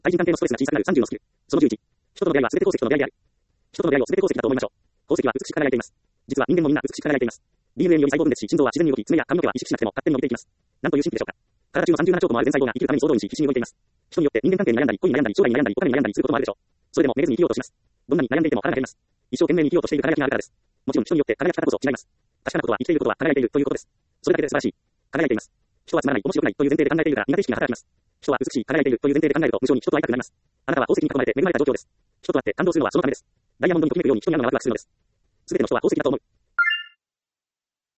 対人関係のストレスが小さくなる30のスキル。その11。人との出会いは全て鉱石との出会いである。人との出会いを全て鉱石だと思いましょう。鉱石は美しく輝いています。実は人間もみんな美しく輝いています。DNA により細胞分裂し、心臓は自然に動き、爪や髪の毛は意識しなくても勝手に伸びていきます。なんという神秘でしょうか。体中の37兆個もある全細胞が生きるために総動員し、必死に動いています。人によって人間関係に悩んだり、恋に悩んだり、将来に悩んだり、お金に悩んだりすることもあるでしょう。それでもめげずに生きようとします。どんなに悩んでいても殻が減ります。一生懸命に生きようとしている輝きがあるからです。もちろん人によって輝き方こそ違います。確かなことは生きていることは輝いているということです。それだけで素晴らしい。輝いています。人はつまらない、面白くないという前提で考えているから苦手意識が働きます。人は美しい、輝いているという前提で考えると無性に人と会いたくなります。あなたは宝石に囲まれて恵まれた状況です。人と会って感動するのはそのためです。ダイヤモンドにときめくように人に会うのがワクワクするのです。すべての人は宝石だと思う。